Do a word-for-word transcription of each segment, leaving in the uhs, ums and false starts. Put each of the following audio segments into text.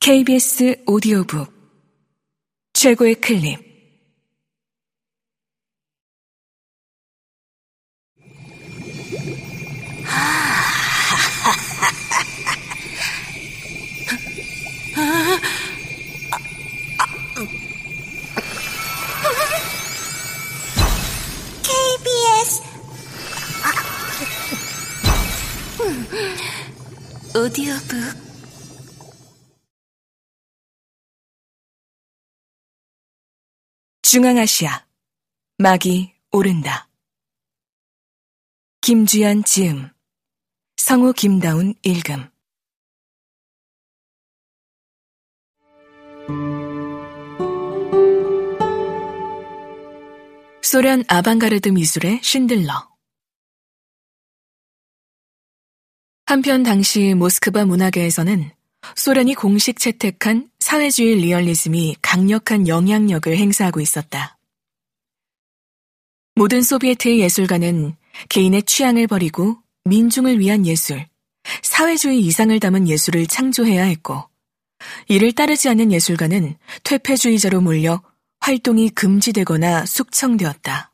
케이비에스 오디오북 최고의 클립. 케이비에스 오디오북. 중앙아시아 막이 오른다. 김주연 지음, 성우 김다운 읽음. 소련 아방가르드 미술의 쉰들러. 한편 당시 모스크바 문화계에서는 소련이 공식 채택한 사회주의 리얼리즘이 강력한 영향력을 행사하고 있었다. 모든 소비에트의 예술가는 개인의 취향을 버리고 민중을 위한 예술, 사회주의 이상을 담은 예술을 창조해야 했고, 이를 따르지 않는 예술가는 퇴폐주의자로 몰려 활동이 금지되거나 숙청되었다.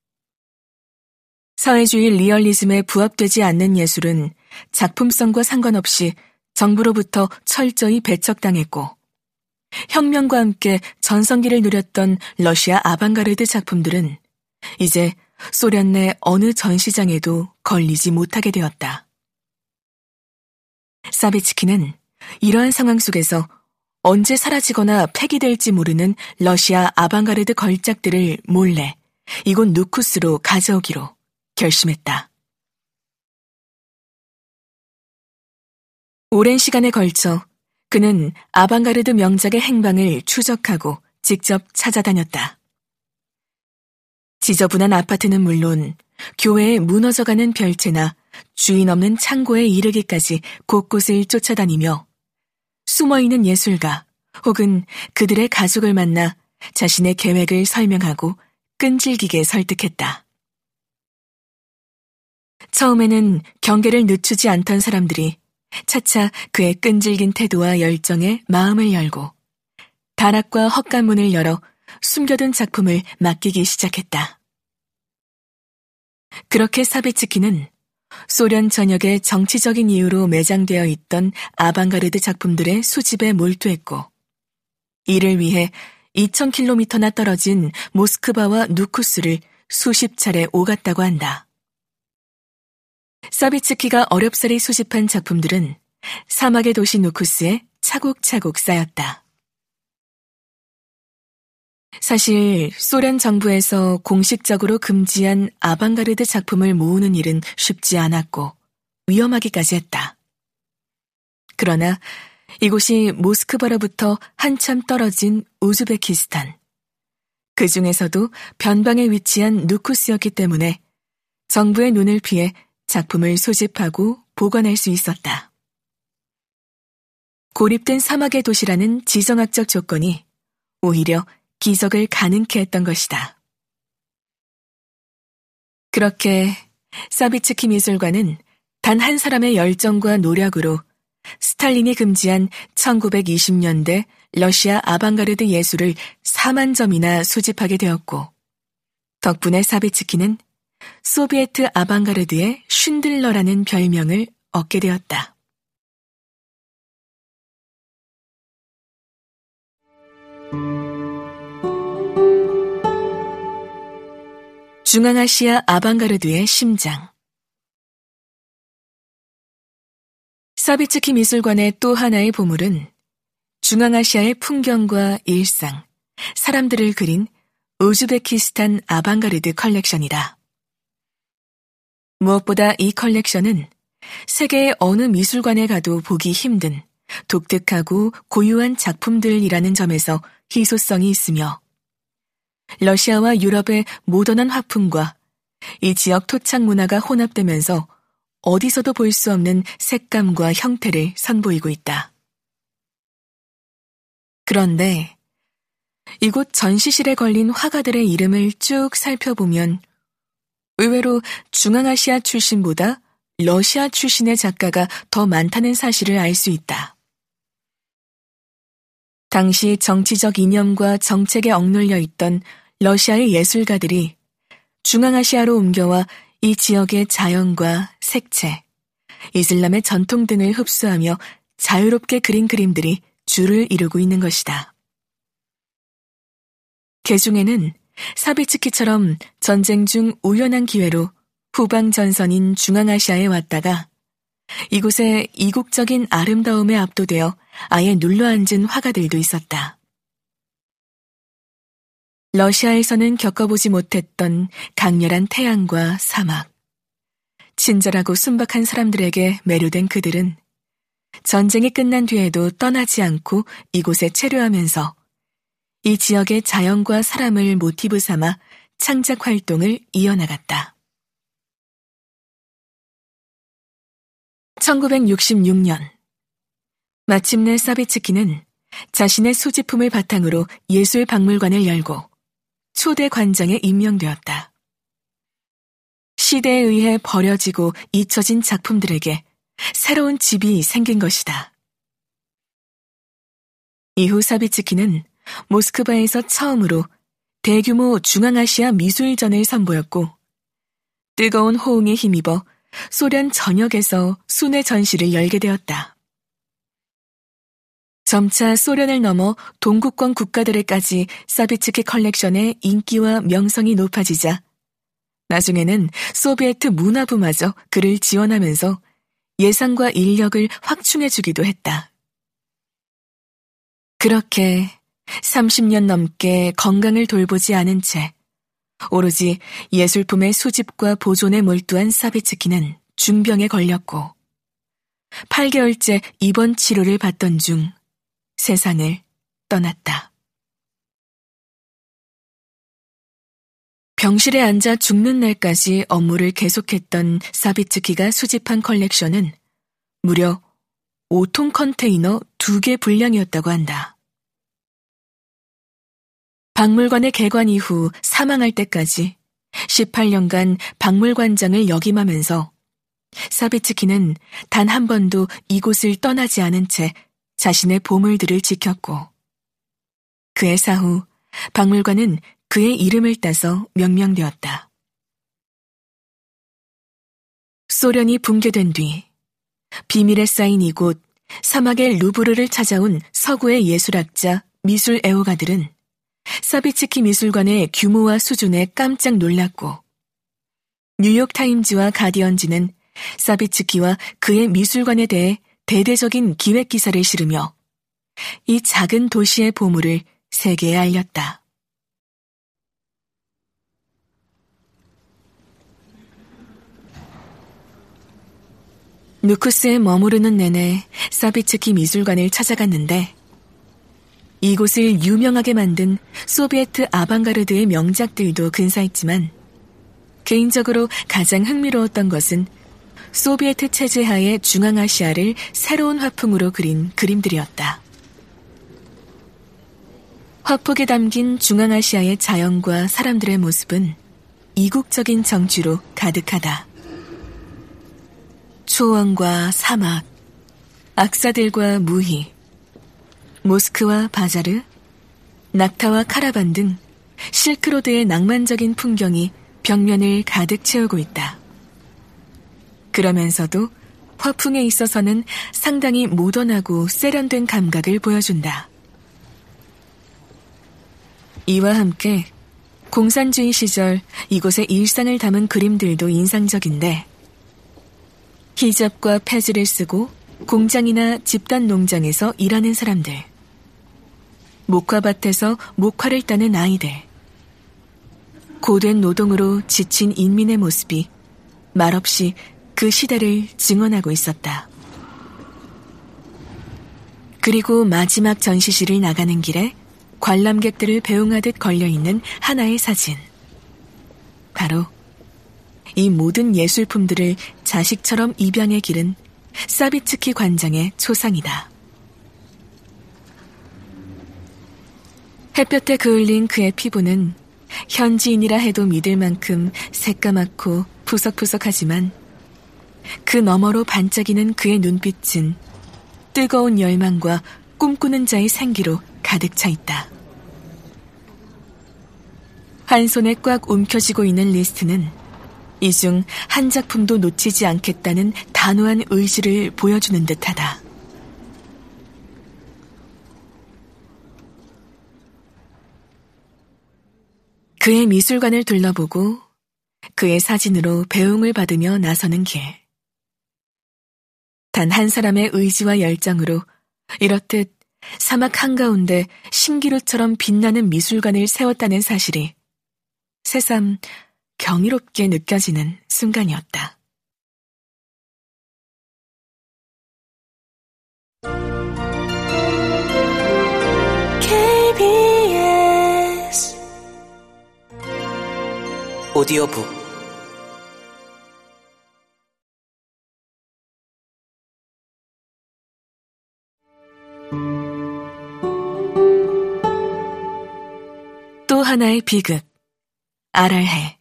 사회주의 리얼리즘에 부합되지 않는 예술은 작품성과 상관없이 정부로부터 철저히 배척당했고, 혁명과 함께 전성기를 누렸던 러시아 아방가르드 작품들은 이제 소련 내 어느 전시장에도 걸리지 못하게 되었다. 사비츠키는 이러한 상황 속에서 언제 사라지거나 폐기될지 모르는 러시아 아방가르드 걸작들을 몰래 이곳 누쿠스로 가져오기로 결심했다. 오랜 시간에 걸쳐 그는 아방가르드 명작의 행방을 추적하고 직접 찾아다녔다. 지저분한 아파트는 물론 교회의 무너져가는 별채나 주인 없는 창고에 이르기까지 곳곳을 쫓아다니며 숨어있는 예술가 혹은 그들의 가족을 만나 자신의 계획을 설명하고 끈질기게 설득했다. 처음에는 경계를 늦추지 않던 사람들이 차차 그의 끈질긴 태도와 열정에 마음을 열고 다락과 헛간문을 열어 숨겨둔 작품을 맡기기 시작했다. 그렇게 사비츠키는 소련 전역에 정치적인 이유로 매장되어 있던 아방가르드 작품들의 수집에 몰두했고, 이를 위해 이천 킬로미터나 떨어진 모스크바와 누쿠스를 수십 차례 오갔다고 한다. 사비츠키가 어렵사리 수집한 작품들은 사막의 도시 누쿠스에 차곡차곡 쌓였다. 사실 소련 정부에서 공식적으로 금지한 아방가르드 작품을 모으는 일은 쉽지 않았고 위험하기까지 했다. 그러나 이곳이 모스크바로부터 한참 떨어진 우즈베키스탄, 그 중에서도 변방에 위치한 누쿠스였기 때문에 정부의 눈을 피해 작품을 소집하고 보관할 수 있었다. 고립된 사막의 도시라는 지정학적 조건이 오히려 기적을 가능케 했던 것이다. 그렇게 사비츠키 미술관은 단 한 사람의 열정과 노력으로 스탈린이 금지한 천구백이십 년대 러시아 아방가르드 예술을 사만 점이나 수집하게 되었고, 덕분에 사비츠키는 소비에트 아방가르드의 쉰들러라는 별명을 얻게 되었다. 중앙아시아 아방가르드의 심장. 사비츠키 미술관의 또 하나의 보물은 중앙아시아의 풍경과 일상, 사람들을 그린 우즈베키스탄 아방가르드 컬렉션이다. 무엇보다 이 컬렉션은 세계의 어느 미술관에 가도 보기 힘든 독특하고 고유한 작품들이라는 점에서 희소성이 있으며, 러시아와 유럽의 모던한 화풍과 이 지역 토착 문화가 혼합되면서 어디서도 볼 수 없는 색감과 형태를 선보이고 있다. 그런데 이곳 전시실에 걸린 화가들의 이름을 쭉 살펴보면 의외로 중앙아시아 출신보다 러시아 출신의 작가가 더 많다는 사실을 알 수 있다. 당시 정치적 이념과 정책에 억눌려 있던 러시아의 예술가들이 중앙아시아로 옮겨와 이 지역의 자연과 색채, 이슬람의 전통 등을 흡수하며 자유롭게 그린 그림들이 줄을 이루고 있는 것이다. 그 중에는 사비츠키처럼 전쟁 중 우연한 기회로 후방 전선인 중앙아시아에 왔다가 이곳의 이국적인 아름다움에 압도되어 아예 눌러앉은 화가들도 있었다. 러시아에서는 겪어보지 못했던 강렬한 태양과 사막, 친절하고 순박한 사람들에게 매료된 그들은 전쟁이 끝난 뒤에도 떠나지 않고 이곳에 체류하면서 이 지역의 자연과 사람을 모티브 삼아 창작 활동을 이어나갔다. 천구백육십육 년, 마침내 사비츠키는 자신의 소지품을 바탕으로 예술박물관을 열고 초대 관장에 임명되었다. 시대에 의해 버려지고 잊혀진 작품들에게 새로운 집이 생긴 것이다. 이후 사비츠키는 모스크바에서 처음으로 대규모 중앙아시아 미술전을 선보였고 뜨거운 호응에 힘입어 소련 전역에서 순회 전시를 열게 되었다. 점차 소련을 넘어 동구권 국가들에까지 사비츠키 컬렉션의 인기와 명성이 높아지자 나중에는 소비에트 문화부마저 그를 지원하면서 예산과 인력을 확충해주기도 했다. 그렇게 삼십 년 넘게 건강을 돌보지 않은 채 오로지 예술품의 수집과 보존에 몰두한 사비츠키는 중병에 걸렸고 팔 개월째 입원 치료를 받던 중 세상을 떠났다. 병실에 앉아 죽는 날까지 업무를 계속했던 사비츠키가 수집한 컬렉션은 무려 오 통 컨테이너 두 개 분량이었다고 한다. 박물관의 개관 이후 사망할 때까지 십팔 년간 박물관장을 역임하면서 사비츠키는 단 한 번도 이곳을 떠나지 않은 채 자신의 보물들을 지켰고 그의 사후 박물관은 그의 이름을 따서 명명되었다. 소련이 붕괴된 뒤 비밀에 쌓인 이곳 사막의 루브르를 찾아온 서구의 예술학자, 미술 애호가들은 사비츠키 미술관의 규모와 수준에 깜짝 놀랐고 뉴욕타임즈와 가디언지는 사비츠키와 그의 미술관에 대해 대대적인 기획 기사를 실으며 이 작은 도시의 보물을 세계에 알렸다. 누쿠스에 머무르는 내내 사비츠키 미술관을 찾아갔는데 이곳을 유명하게 만든 소비에트 아방가르드의 명작들도 근사했지만 개인적으로 가장 흥미로웠던 것은 소비에트 체제 하의 중앙아시아를 새로운 화풍으로 그린 그림들이었다. 화폭에 담긴 중앙아시아의 자연과 사람들의 모습은 이국적인 정취로 가득하다. 초원과 사막, 악사들과 무희, 모스크와 바자르, 낙타와 카라반 등 실크로드의 낭만적인 풍경이 벽면을 가득 채우고 있다. 그러면서도 화풍에 있어서는 상당히 모던하고 세련된 감각을 보여준다. 이와 함께 공산주의 시절 이곳의 일상을 담은 그림들도 인상적인데 히잡과 패즈를 쓰고 공장이나 집단 농장에서 일하는 사람들, 목화밭에서 목화를 따는 아이들, 고된 노동으로 지친 인민의 모습이 말없이 그 시대를 증언하고 있었다. 그리고 마지막 전시실을 나가는 길에 관람객들을 배웅하듯 걸려있는 하나의 사진. 바로 이 모든 예술품들을 자식처럼 입양해 기른 사비츠키 관장의 초상이다. 햇볕에 그을린 그의 피부는 현지인이라 해도 믿을 만큼 새까맣고 푸석푸석하지만 그 너머로 반짝이는 그의 눈빛은 뜨거운 열망과 꿈꾸는 자의 생기로 가득 차 있다. 한 손에 꽉 움켜쥐고 있는 리스트는 이 중 한 작품도 놓치지 않겠다는 단호한 의지를 보여주는 듯하다. 그의 미술관을 둘러보고 그의 사진으로 배웅을 받으며 나서는 길. 단 한 사람의 의지와 열정으로 이렇듯 사막 한가운데 신기루처럼 빛나는 미술관을 세웠다는 사실이 새삼 경이롭게 느껴지는 순간이었다. 케이비에스 오디오북 또 하나의 비극, 아랄해.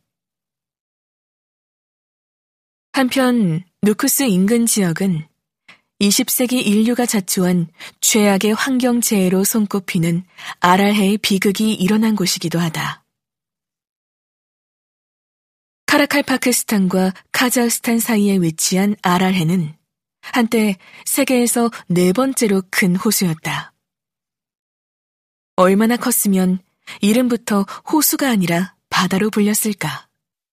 한편 누쿠스 인근 지역은 이십 세기 인류가 자초한 최악의 환경재해로 손꼽히는 아랄해의 비극이 일어난 곳이기도 하다. 카라칼파크스탄과 카자흐스탄 사이에 위치한 아랄해는 한때 세계에서 네 번째로 큰 호수였다. 얼마나 컸으면 이름부터 호수가 아니라 바다로 불렸을까?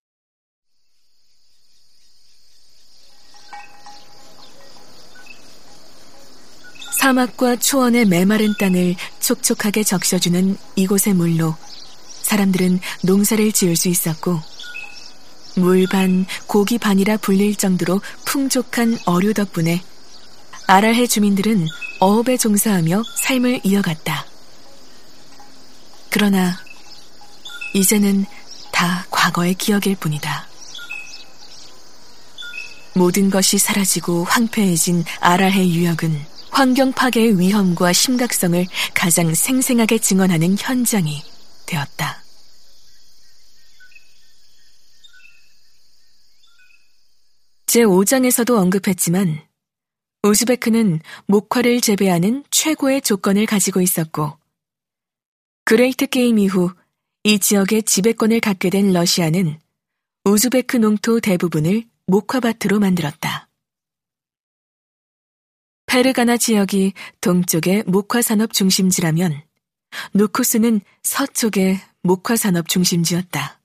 사막과 초원의 메마른 땅을 촉촉하게 적셔주는 이곳의 물로 사람들은 농사를 지을 수 있었고 물 반, 고기 반이라 불릴 정도로 풍족한 어류 덕분에 아랄해 주민들은 어업에 종사하며 삶을 이어갔다. 그러나 이제는 다 과거의 기억일 뿐이다. 모든 것이 사라지고 황폐해진 아랄해 유역은 환경 파괴의 위험과 심각성을 가장 생생하게 증언하는 현장이 되었다. 제오 장에서도 언급했지만 우즈베크는 목화를 재배하는 최고의 조건을 가지고 있었고 그레이트 게임 이후 이 지역의 지배권을 갖게 된 러시아는 우즈베크 농토 대부분을 목화밭으로 만들었다. 페르가나 지역이 동쪽의 목화산업 중심지라면 누쿠스는 서쪽의 목화산업 중심지였다.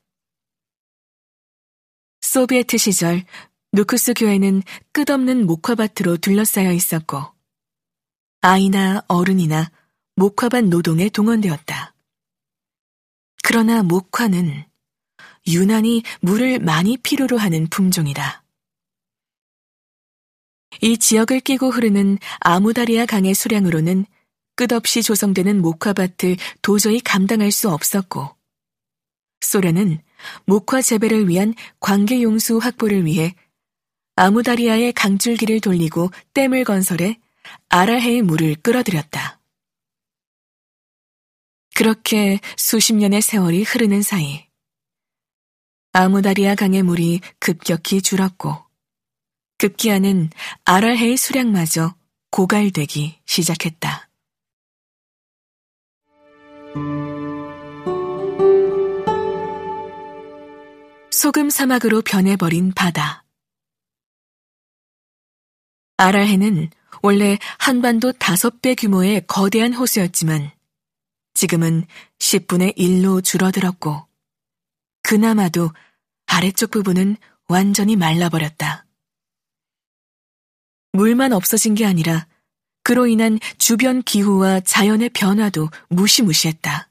소비에트 시절 누쿠스 교회는 끝없는 목화밭으로 둘러싸여 있었고 아이나 어른이나 목화밭 노동에 동원되었다. 그러나 목화는 유난히 물을 많이 필요로 하는 품종이다. 이 지역을 끼고 흐르는 아무다리아 강의 수량으로는 끝없이 조성되는 목화밭을 도저히 감당할 수 없었고 소련은 목화 재배를 위한 관계용수 확보를 위해 아무다리아의 강줄기를 돌리고 댐을 건설해 아랄해의 물을 끌어들였다. 그렇게 수십 년의 세월이 흐르는 사이 아무다리아 강의 물이 급격히 줄었고 급기야는 아랄해의 수량마저 고갈되기 시작했다. 소금 사막으로 변해버린 바다. 아랄해는 원래 한반도 다섯 배 규모의 거대한 호수였지만 지금은 십분의 일로 줄어들었고 그나마도 아래쪽 부분은 완전히 말라버렸다. 물만 없어진 게 아니라 그로 인한 주변 기후와 자연의 변화도 무시무시했다.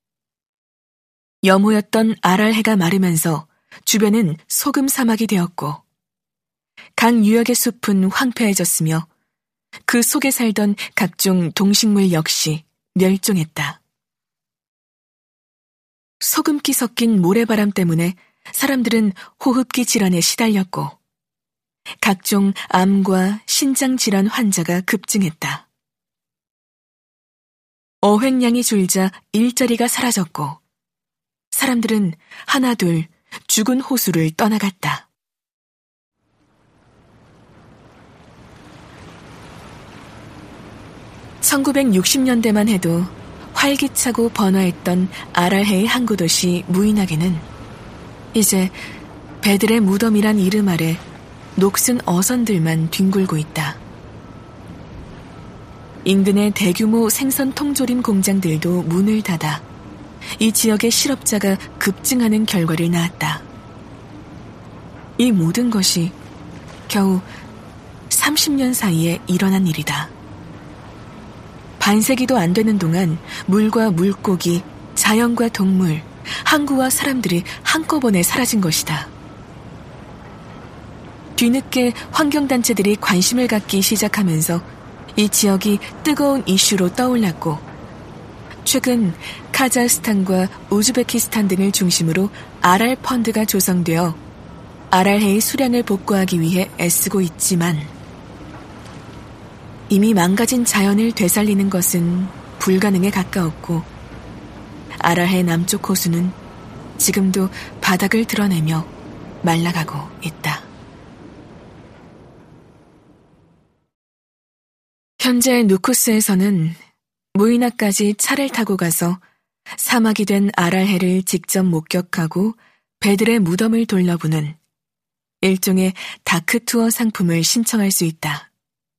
염호였던 아랄해가 마르면서 주변은 소금 사막이 되었고 강 유역의 숲은 황폐해졌으며 그 속에 살던 각종 동식물 역시 멸종했다. 소금기 섞인 모래바람 때문에 사람들은 호흡기 질환에 시달렸고 각종 암과 신장 질환 환자가 급증했다. 어획량이 줄자 일자리가 사라졌고 사람들은 하나둘 죽은 호수를 떠나갔다. 천구백육십 년대만 해도 활기차고 번화했던 아랄해의 항구 도시 무이낙에는 이제 배들의 무덤이란 이름 아래 녹슨 어선들만 뒹굴고 있다. 인근의 대규모 생선 통조림 공장들도 문을 닫아 이 지역의 실업자가 급증하는 결과를 낳았다. 이 모든 것이 겨우 삼십 년 사이에 일어난 일이다. 반세기도 안 되는 동안 물과 물고기, 자연과 동물, 항구와 사람들이 한꺼번에 사라진 것이다. 뒤늦게 환경단체들이 관심을 갖기 시작하면서 이 지역이 뜨거운 이슈로 떠올랐고, 최근 카자흐스탄과 우즈베키스탄 등을 중심으로 아랄 펀드가 조성되어 아랄해의 수량을 복구하기 위해 애쓰고 있지만, 이미 망가진 자연을 되살리는 것은 불가능에 가까웠고, 아랄해 남쪽 호수는 지금도 바닥을 드러내며 말라가고 있다. 현재 누쿠스에서는 무이나까지 차를 타고 가서 사막이 된 아랄해를 직접 목격하고 배들의 무덤을 둘러보는 일종의 다크투어 상품을 신청할 수 있다.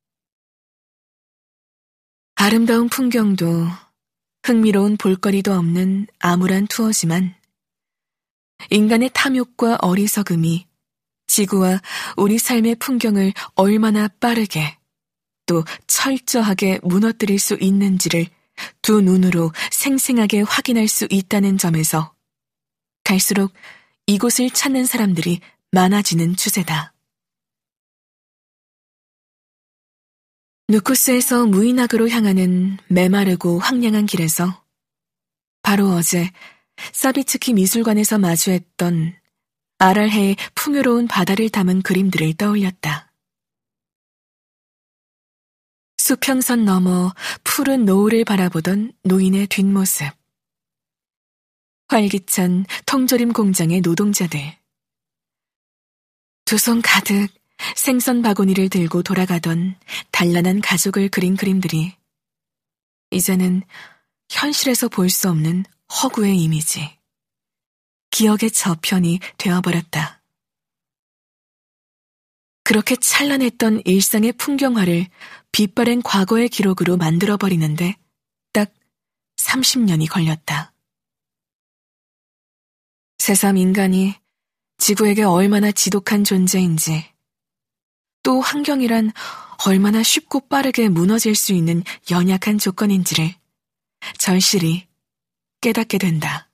아름다운 풍경도 흥미로운 볼거리도 없는 암울한 투어지만 인간의 탐욕과 어리석음이 지구와 우리 삶의 풍경을 얼마나 빠르게 또 철저하게 무너뜨릴 수 있는지를 두 눈으로 생생하게 확인할 수 있다는 점에서 갈수록 이곳을 찾는 사람들이 많아지는 추세다. 누쿠스에서 무이낙으로 향하는 메마르고 황량한 길에서 바로 어제 사비츠키 미술관에서 마주했던 아랄해의 풍요로운 바다를 담은 그림들을 떠올렸다. 수평선 너머 푸른 노을을 바라보던 노인의 뒷모습, 활기찬 통조림 공장의 노동자들, 두 손 가득 생선 바구니를 들고 돌아가던 단란한 가족을 그린 그림들이 이제는 현실에서 볼 수 없는 허구의 이미지, 기억의 저편이 되어버렸다. 그렇게 찬란했던 일상의 풍경화를 빛바랜 과거의 기록으로 만들어버리는데 딱 삼십 년이 걸렸다. 새삼 인간이 지구에게 얼마나 지독한 존재인지, 또 환경이란 얼마나 쉽고 빠르게 무너질 수 있는 연약한 조건인지를 절실히 깨닫게 된다.